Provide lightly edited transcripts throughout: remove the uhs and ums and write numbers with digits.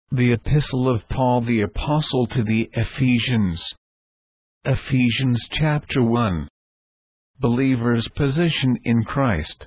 The Epistle of Paul the Apostle to the Ephesians. Ephesians chapter 1. Believers' position in Christ.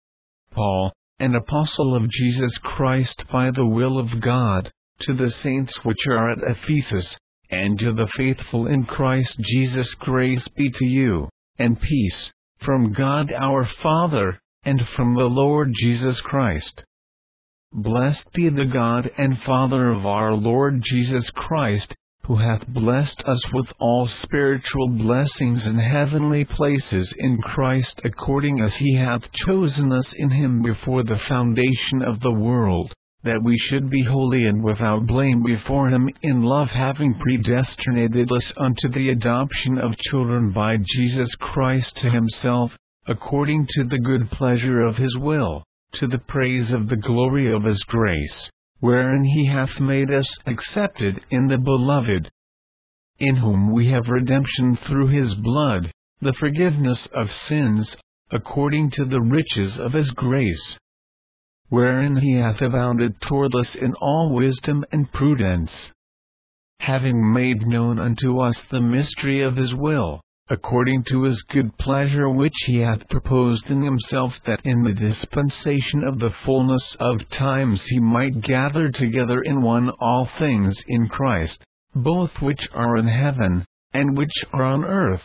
Paul, an apostle of Jesus Christ by the will of God, to the saints which are at Ephesus, and to the faithful in Christ Jesus, grace be to you, and peace, from God our Father, and from the Lord Jesus Christ. Blessed be the God and Father of our Lord Jesus Christ, who hath blessed us with all spiritual blessings in heavenly places in Christ, according as he hath chosen us in him before the foundation of the world, that we should be holy and without blame before him in love, having predestinated us unto the adoption of children by Jesus Christ to himself, according to the good pleasure of his will, to the praise of the glory of his grace, wherein he hath made us accepted in the Beloved, in whom we have redemption through his blood, the forgiveness of sins, according to the riches of his grace, wherein he hath abounded toward us in all wisdom and prudence, having made known unto us the mystery of his will, according to his good pleasure which he hath proposed in himself, that in the dispensation of the fullness of times he might gather together in one all things in Christ, both which are in heaven, and which are on earth.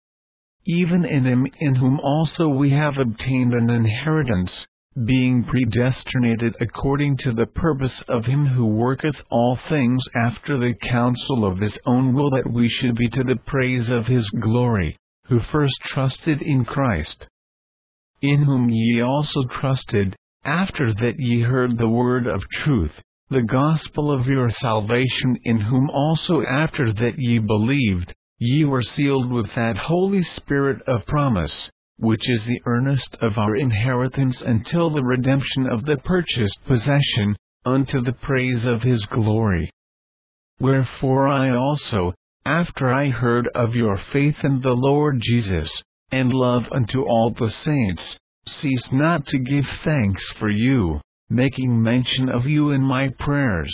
Even in him, in whom also we have obtained an inheritance, being predestinated according to the purpose of him who worketh all things after the counsel of his own will, that we should be to the praise of his glory, who first trusted in Christ, in whom ye also trusted, after that ye heard the word of truth, the gospel of your salvation, in whom also after that ye believed, ye were sealed with that Holy Spirit of promise, which is the earnest of our inheritance until the redemption of the purchased possession, unto the praise of his glory. Wherefore I also, after I heard of your faith in the Lord Jesus, and love unto all the saints, cease not to give thanks for you, making mention of you in my prayers,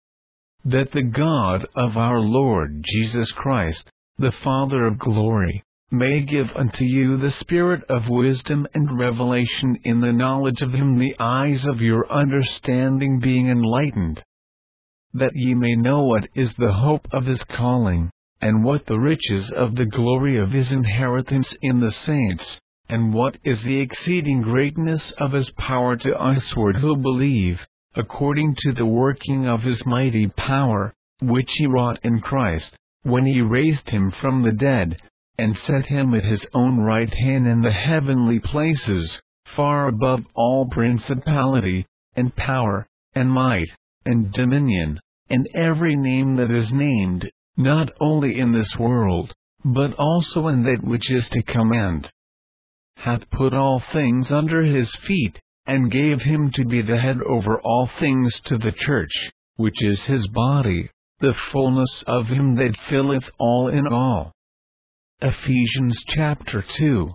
that the God of our Lord Jesus Christ, the Father of glory, may give unto you the spirit of wisdom and revelation in the knowledge of him, the eyes of your understanding being enlightened, that ye may know what is the hope of his calling, and what the riches of the glory of his inheritance in the saints, and what is the exceeding greatness of his power to usward who believe, according to the working of his mighty power, which he wrought in Christ, when he raised him from the dead, and set him at his own right hand in the heavenly places, far above all principality, and power, and might, and dominion, and every name that is named, not only in this world, but also in that which is to come, and hath put all things under his feet, and gave him to be the head over all things to the church, which is his body, the fullness of him that filleth all in all. Ephesians chapter 2.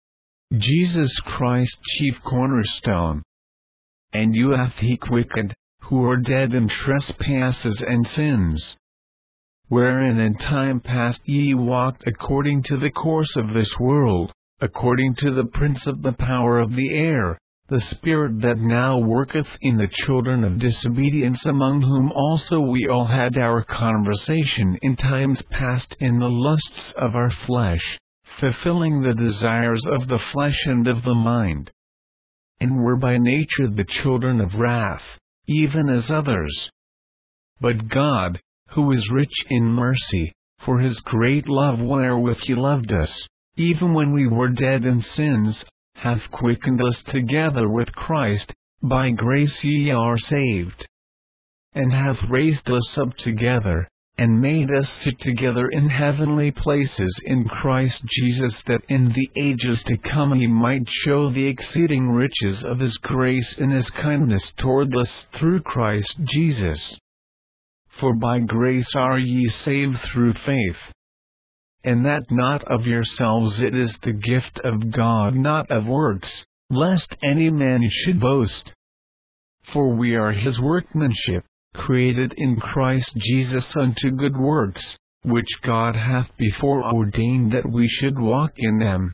Jesus Christ chief cornerstone. And you hath he quickened, who are dead in trespasses and sins, wherein in time past ye walked according to the course of this world, according to the prince of the power of the air, the spirit that now worketh in the children of disobedience, among whom also we all had our conversation in times past in the lusts of our flesh, fulfilling the desires of the flesh and of the mind, and were by nature the children of wrath, even as others. But God, who is rich in mercy, for his great love wherewith he loved us, even when we were dead in sins, hath quickened us together with Christ, by grace ye are saved, and hath raised us up together, and made us sit together in heavenly places in Christ Jesus, that in the ages to come he might show the exceeding riches of his grace in his kindness toward us through Christ Jesus. For by grace are ye saved through faith, and that not of yourselves, it is the gift of God, not of works, lest any man should boast. For we are his workmanship, created in Christ Jesus unto good works, which God hath before ordained that we should walk in them.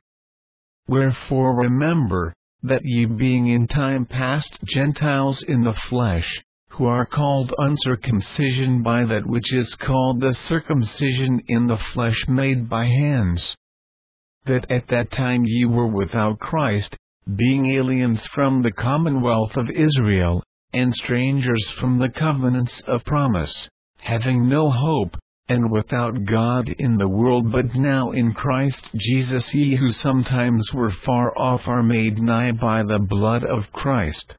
Wherefore remember, that ye being in time past Gentiles in the flesh, who are called uncircumcision by that which is called the circumcision in the flesh made by hands, that at that time ye were without Christ, being aliens from the commonwealth of Israel, and strangers from the covenants of promise, having no hope, and without God in the world. But now in Christ Jesus ye who sometimes were far off are made nigh by the blood of Christ.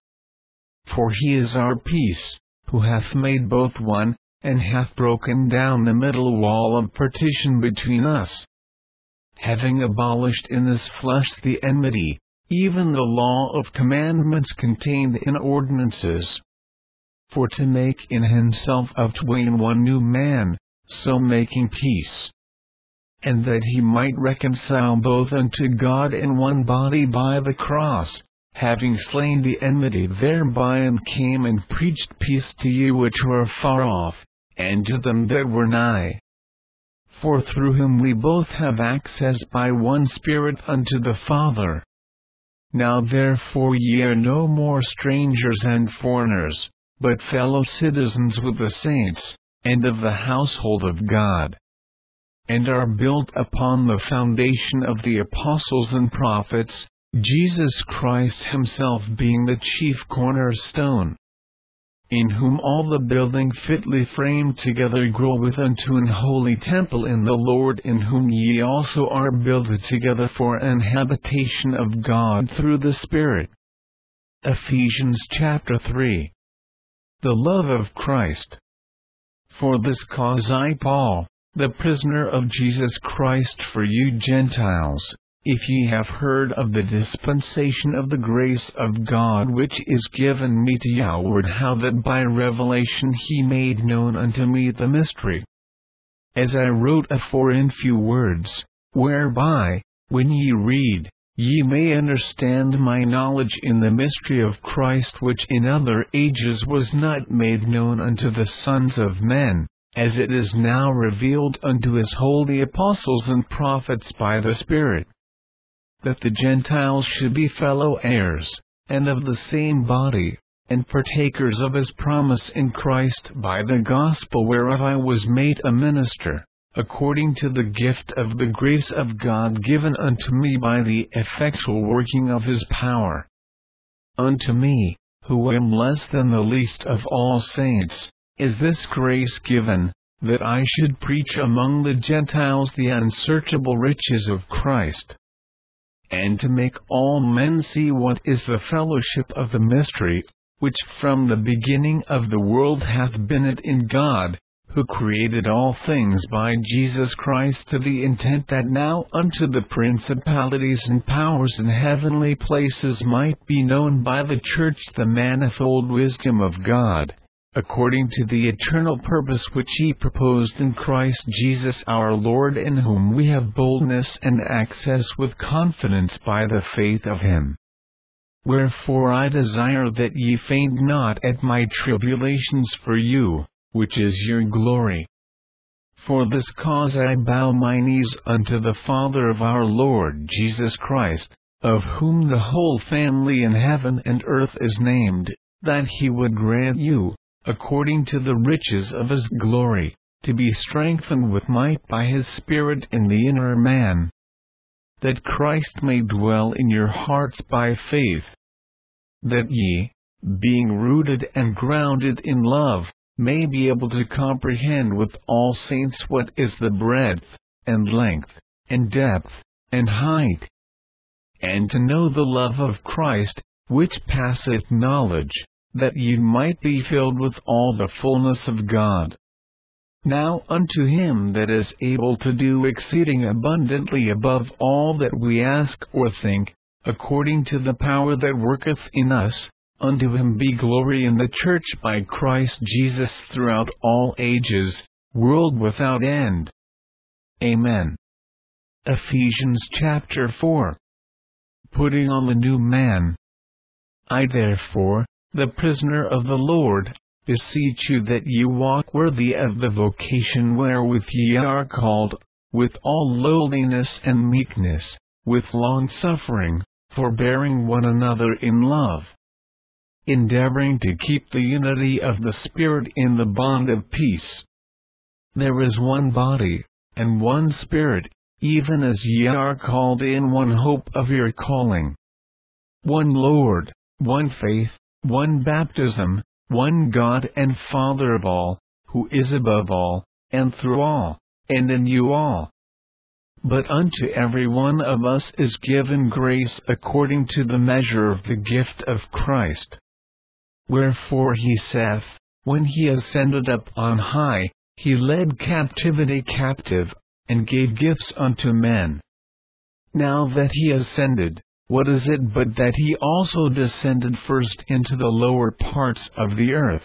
For he is our peace, who hath made both one, and hath broken down the middle wall of partition between us, having abolished in his flesh the enmity, even the law of commandments contained in ordinances, for to make in himself of twain one new man, so making peace, and that he might reconcile both unto God in one body by the cross, having slain the enmity thereby, and came and preached peace to you which were far off, and to them that were nigh. For through him we both have access by one Spirit unto the Father. Now therefore ye are no more strangers and foreigners, but fellow citizens with the saints, and of the household of God, and are built upon the foundation of the apostles and prophets, Jesus Christ himself being the chief cornerstone, in whom all the building fitly framed together groweth unto an holy temple in the Lord, in whom ye also are builded together for an habitation of God through the Spirit. Ephesians chapter 3. The love of Christ. For this cause I, Paul, the prisoner of Jesus Christ for you Gentiles, if ye have heard of the dispensation of the grace of God which is given me to yoward, how that by revelation he made known unto me the mystery, as I wrote afore in few words, whereby, when ye read, ye may understand my knowledge in the mystery of Christ, which in other ages was not made known unto the sons of men, as it is now revealed unto his holy apostles and prophets by the Spirit, that the Gentiles should be fellow heirs, and of the same body, and partakers of his promise in Christ by the gospel whereof I was made a minister, according to the gift of the grace of God given unto me by the effectual working of his power. Unto me, who am less than the least of all saints, is this grace given, that I should preach among the Gentiles the unsearchable riches of Christ, and to make all men see what is the fellowship of the mystery, which from the beginning of the world hath been it in God, who created all things by Jesus Christ, to the intent that now unto the principalities and powers in heavenly places might be known by the church the manifold wisdom of God, according to the eternal purpose which he proposed in Christ Jesus our Lord, in whom we have boldness and access with confidence by the faith of him. Wherefore I desire that ye faint not at my tribulations for you, which is your glory. For this cause I bow my knees unto the Father of our Lord Jesus Christ, of whom the whole family in heaven and earth is named, that he would grant you, according to the riches of his glory, to be strengthened with might by his Spirit in the inner man, that Christ may dwell in your hearts by faith, that ye, being rooted and grounded in love, may be able to comprehend with all saints what is the breadth, and length, and depth, and height, and to know the love of Christ, which passeth knowledge, that ye might be filled with all the fullness of God. Now unto him that is able to do exceeding abundantly above all that we ask or think, according to the power that worketh in us, unto him be glory in the church by Christ Jesus throughout all ages, world without end. Amen. Ephesians chapter 4. Putting on the new man. I therefore, the prisoner of the Lord, beseech you that ye walk worthy of the vocation wherewith ye are called, with all lowliness and meekness, with long-suffering, forbearing one another in love, endeavoring to keep the unity of the Spirit in the bond of peace. There is one body, and one Spirit, even as ye are called in one hope of your calling. One Lord, one faith, one baptism, one God and Father of all, who is above all, and through all, and in you all. But unto every one of us is given grace according to the measure of the gift of Christ. Wherefore he saith, when he ascended up on high, he led captivity captive, and gave gifts unto men. Now that he ascended, what is it but that he also descended first into the lower parts of the earth?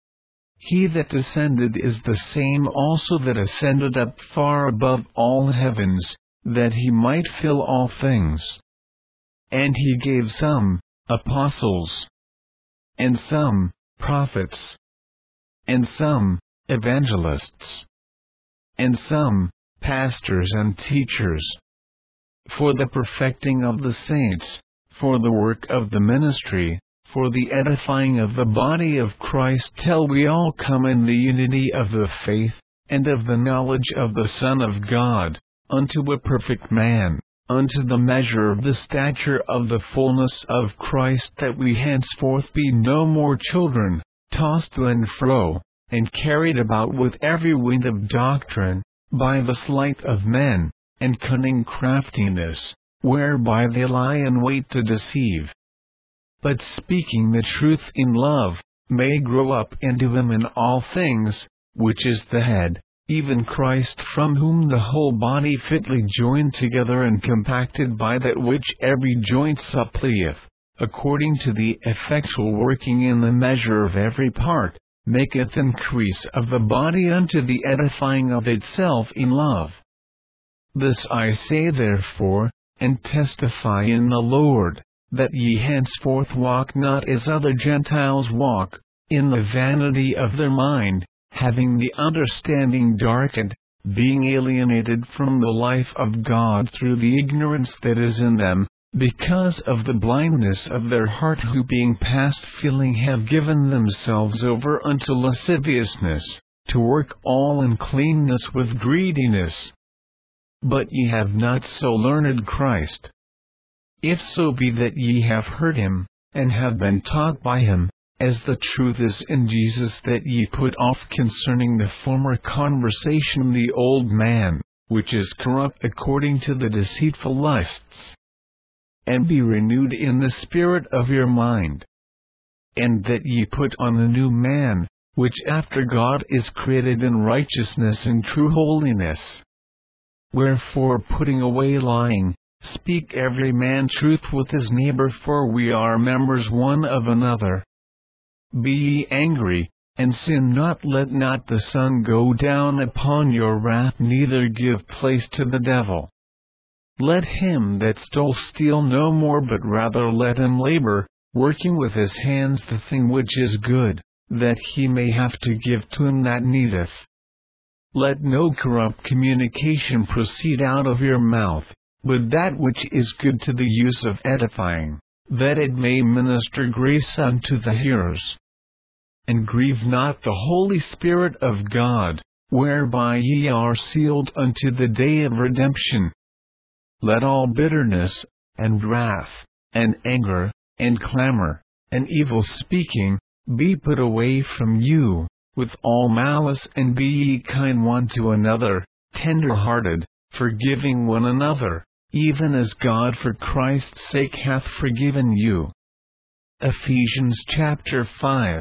He that descended is the same also that ascended up far above all heavens, that he might fill all things. And he gave some apostles, and some prophets, and some evangelists, and some pastors and teachers, for the perfecting of the saints, for the work of the ministry, for the edifying of the body of Christ, till we all come in the unity of the faith, and of the knowledge of the Son of God, unto a perfect man, unto the measure of the stature of the fullness of Christ, that we henceforth be no more children, tossed to and fro, and carried about with every wind of doctrine, by the sleight of men, and cunning craftiness, whereby they lie in wait to deceive. But speaking the truth in love, may grow up into him in all things, which is the head, even Christ, from whom the whole body fitly joined together and compacted by that which every joint supplieth, according to the effectual working in the measure of every part, maketh increase of the body unto the edifying of itself in love. This I say therefore, and testify in the Lord, that ye henceforth walk not as other Gentiles walk, in the vanity of their mind, having the understanding darkened, being alienated from the life of God through the ignorance that is in them, because of the blindness of their heart, who being past feeling have given themselves over unto lasciviousness, to work all uncleanness with greediness. But ye have not so learned Christ. If so be that ye have heard him, and have been taught by him, as the truth is in Jesus, that ye put off concerning the former conversation the old man, which is corrupt according to the deceitful lusts, and be renewed in the spirit of your mind, and that ye put on the new man, which after God is created in righteousness and true holiness. Wherefore, putting away lying, speak every man truth with his neighbor, for we are members one of another. Be ye angry, and sin not. Let not the sun go down upon your wrath, neither give place to the devil. Let him that stole steal no more, but rather let him labor, working with his hands the thing which is good, that he may have to give to him that needeth. Let no corrupt communication proceed out of your mouth, but that which is good to the use of edifying, that it may minister grace unto the hearers. And grieve not the Holy Spirit of God, whereby ye are sealed unto the day of redemption. Let all bitterness, and wrath, and anger, and clamor, and evil speaking, be put away from you, with all malice, and be ye kind one to another, tender-hearted, forgiving one another, even as God for Christ's sake hath forgiven you. Ephesians chapter 5.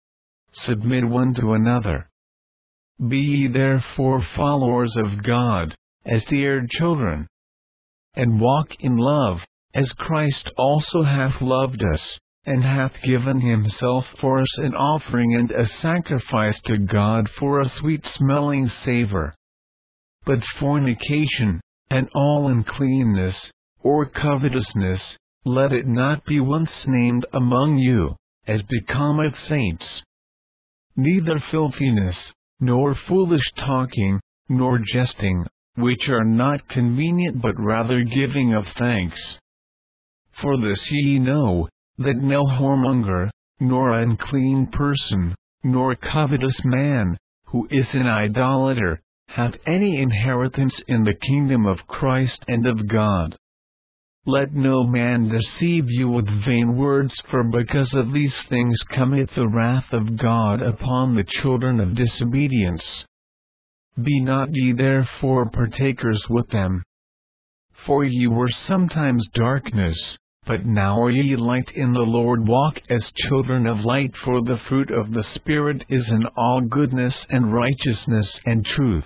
Submit one to another. Be ye therefore followers of God, as dear children, and walk in love, as Christ also hath loved us, and hath given himself for us an offering and a sacrifice to God for a sweet-smelling savor. But fornication, and all uncleanness, or covetousness, let it not be once named among you, as becometh saints. neither filthiness, nor foolish talking, nor jesting, which are not convenient but rather giving of thanks. For this ye know, that no whoremonger, nor unclean person, nor covetous man, who is an idolater, hath any inheritance in the kingdom of Christ and of God. Let no man deceive you with vain words, for because of these things cometh the wrath of God upon the children of disobedience. Be not ye therefore partakers with them. For ye were sometimes darkness, but now are ye light in the Lord. Walk as children of light, for the fruit of the Spirit is in all goodness and righteousness and truth,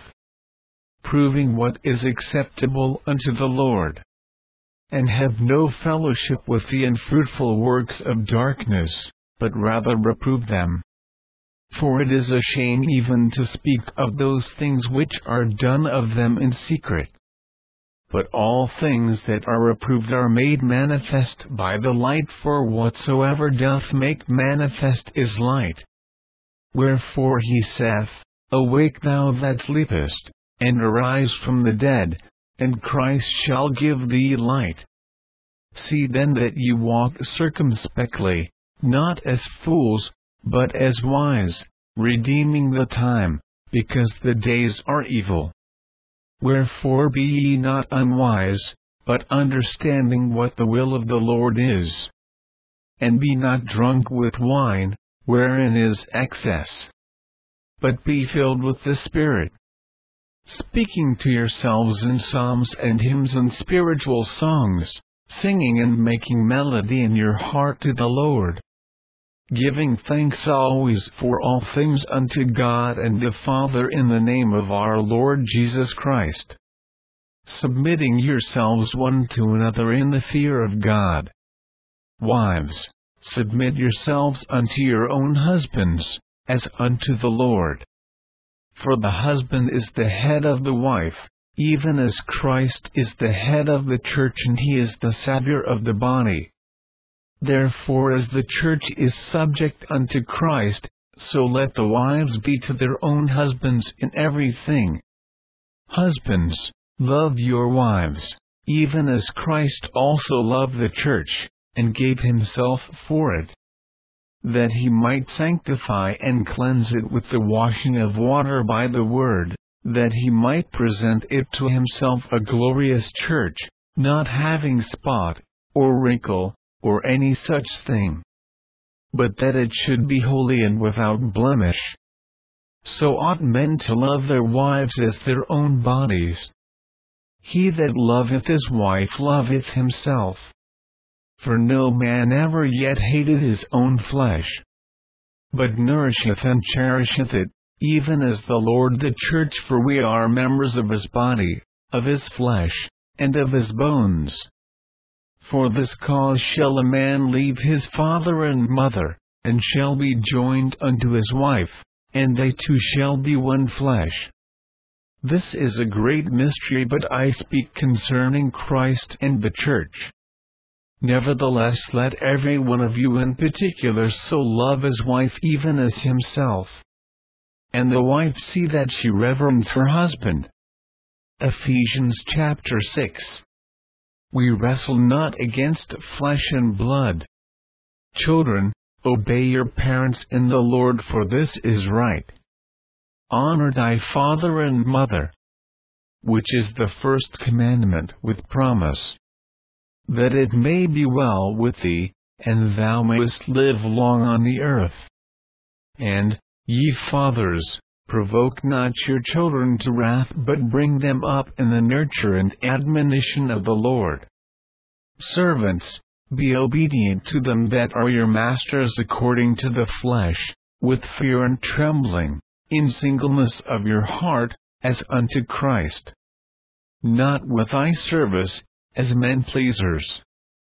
proving what is acceptable unto the Lord. And have no fellowship with the unfruitful works of darkness, but rather reprove them. For it is a shame even to speak of those things which are done of them in secret. But all things that are reproved are made manifest by the light, for whatsoever doth make manifest is light. Wherefore he saith, Awake thou that sleepest, and arise from the dead, and Christ shall give thee light. See then that ye walk circumspectly, not as fools, but as wise, redeeming the time, because the days are evil. Wherefore be ye not unwise, but understanding what the will of the Lord is. And be not drunk with wine, wherein is excess, but be filled with the Spirit, speaking to yourselves in psalms and hymns and spiritual songs, singing and making melody in your heart to the Lord, giving thanks always for all things unto God and the Father in the name of our Lord Jesus Christ, submitting yourselves one to another in the fear of God. Wives, submit yourselves unto your own husbands, as unto the Lord. For the husband is the head of the wife, even as Christ is the head of the church, and he is the Saviour of the body. Therefore as the church is subject unto Christ, so let the wives be to their own husbands in everything. Husbands, love your wives, even as Christ also loved the church, and gave himself for it, that he might sanctify and cleanse it with the washing of water by the word, that he might present it to himself a glorious church, not having spot, or wrinkle, or any such thing, but that it should be holy and without blemish. So ought men to love their wives as their own bodies. He that loveth his wife loveth himself. For no man ever yet hated his own flesh, but nourisheth and cherisheth it, even as the Lord the church. For we are members of his body, of his flesh, and of his bones. For this cause shall a man leave his father and mother, and shall be joined unto his wife, and they two shall be one flesh. This is a great mystery, but I speak concerning Christ and the church. Nevertheless, let every one of you in particular so love his wife even as himself, and the wife see that she reverence her husband. Ephesians chapter 6. We wrestle not against flesh and blood. Children, obey your parents in the Lord, for this is right. Honor thy father and mother, which is the first commandment with promise, that it may be well with thee, and thou mayest live long on the earth. And, ye fathers, provoke not your children to wrath, but bring them up in the nurture and admonition of the Lord. Servants, be obedient to them that are your masters according to the flesh, with fear and trembling, in singleness of your heart, as unto Christ. Not with eye service, as men pleasers,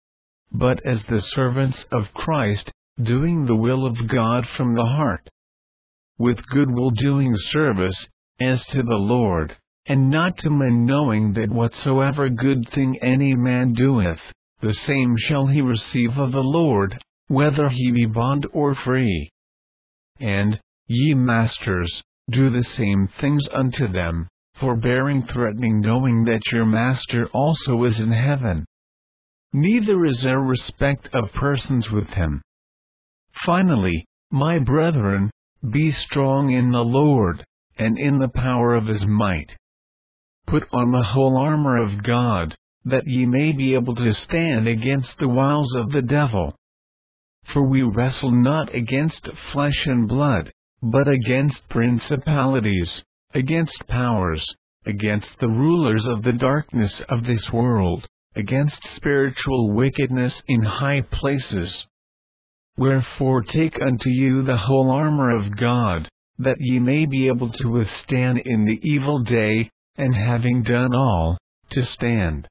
but as the servants of Christ, doing the will of God from the heart, with good will doing service, as to the Lord, and not to men, knowing that whatsoever good thing any man doeth, the same shall he receive of the Lord, whether he be bond or free. And, Ye masters, do the same things unto them, forbearing, threatening, knowing that your Master also is in heaven. Neither is there respect of persons with him. Finally, my brethren, be strong in the Lord, and in the power of his might. Put on the whole armor of God, that ye may be able to stand against the wiles of the devil. For we wrestle not against flesh and blood, but against principalities, against powers, against the rulers of the darkness of this world, against spiritual wickedness in high places. Wherefore take unto you the whole armor of God, that ye may be able to withstand in the evil day, and having done all, to stand.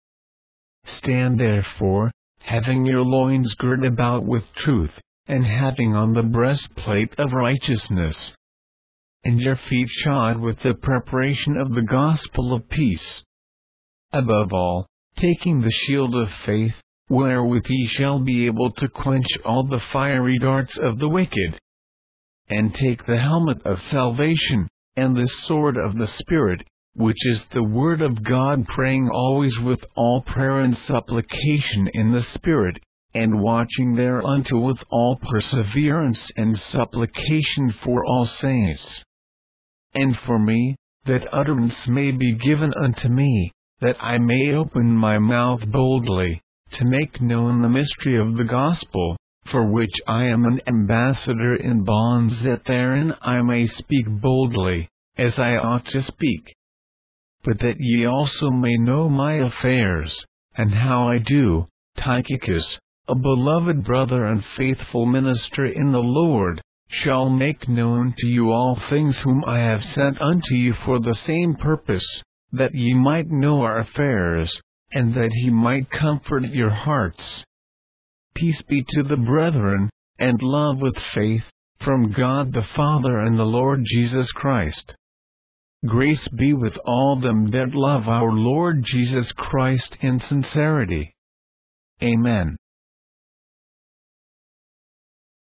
Stand therefore, having your loins girt about with truth, and having on the breastplate of righteousness, and your feet shod with the preparation of the gospel of peace. Above all, taking the shield of faith, wherewith ye shall be able to quench all the fiery darts of the wicked. And take the helmet of salvation, and the sword of the Spirit, which is the word of God, praying always with all prayer and supplication in the Spirit, and watching thereunto with all perseverance and supplication for all saints. And for me, that utterance may be given unto me, that I may open my mouth boldly, to make known the mystery of the gospel, for which I am an ambassador in bonds, that therein I may speak boldly, as I ought to speak. But that ye also may know my affairs, and how I do, Tychicus, a beloved brother and faithful minister in the Lord, shall make known to you all things, whom I have sent unto you for the same purpose, that ye might know our affairs, and that he might comfort your hearts. Peace be to the brethren, and love with faith, from God the Father and the Lord Jesus Christ. Grace be with all them that love our Lord Jesus Christ in sincerity. Amen.